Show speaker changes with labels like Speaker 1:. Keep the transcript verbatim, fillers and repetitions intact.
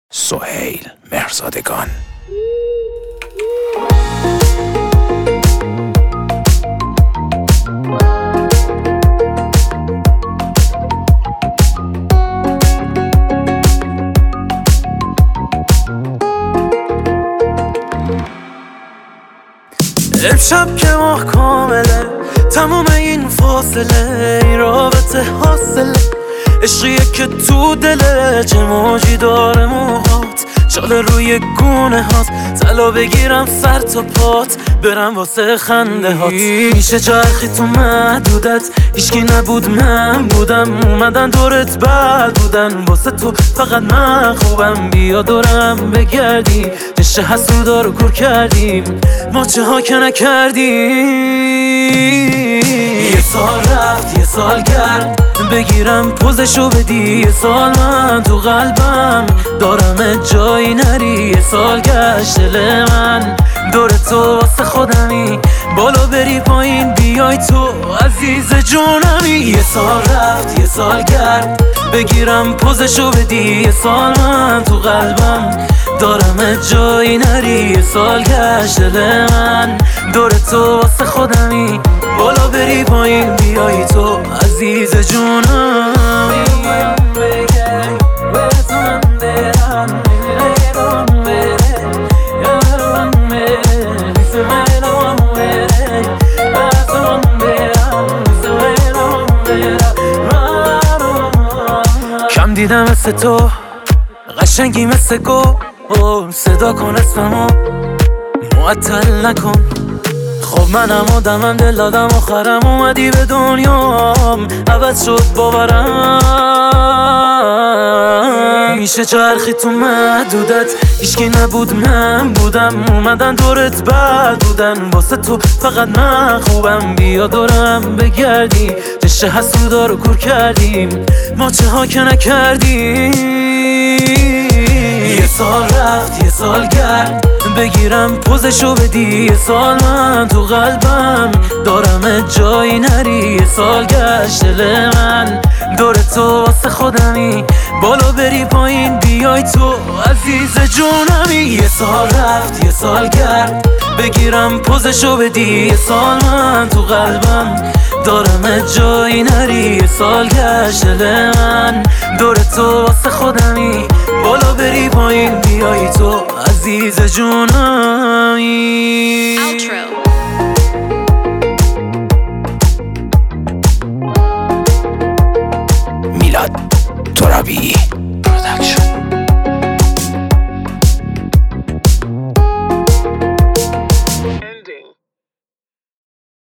Speaker 1: سهیل مهرزادگان.
Speaker 2: امشب که ماه کامله، تمام این فاصله این رابطه حاصله، عشقیه که تو دله چه موجی داره موهات، چاله روی گونه هات، طلا بگیرم سر تا پات، برم واسه خنده هات. میشه چرخی تو محدودت، هیچکی نبود من بودم، اومدن دورت بد بودن، واسه تو فقط من خوبم، بیا دورم بگردی، عشق حسودا رو کور کردیم، ما چه ها که نکردیم. یه سال رفت یه سال گرد، بگیرم پوزشو بدی، یه سال من تو قلبم دارم جایی نری، یه سال گشت دل من دور تو واسه خودمی، بالا بری پایین بیای تو عزیز جونمی. یه سال رفت یه سال گرد، بگیرم پوزشو بدی، یه سال من تو قلبم دارم جایی نری، یه سال گشت دل من دور تو واسه خودمی، بالا بری پایین بیای تو عزیز جونمی. کم دیدم مثل تو قشنگی مثل گل، صدا کن اسممو معطل نکن، خب منم آدمم دل دادم آخرم اومدی به دنیام، عوض شد باورم. میشه چرخی تو محدودت، هیچکی نبود من بودم، اومدن دورت بد بودن، واسه تو فقط من خوبم، بیا دورم بگردی، عشق حسودا رو کور کردیم، ما چه ها که نکردیم. یه سال رفت یه سال گرد، بگیرم پوزشو بدی، یه سال من تو قلبم دارم جایی نری، یه سال گشت دل من دور تو واسه خودمی، بالا بری پایین بیای تو عزیز جونمی. یه سال رفت یه سال گرد، بگیرم پوزشو بدی، یه سال من تو قلبم دارم جایی نری، یه سال گشت دل من دور تو واسه خودمی، بالا بری پایین بیای تو عزیز جونمی.
Speaker 1: میلاد ترابی.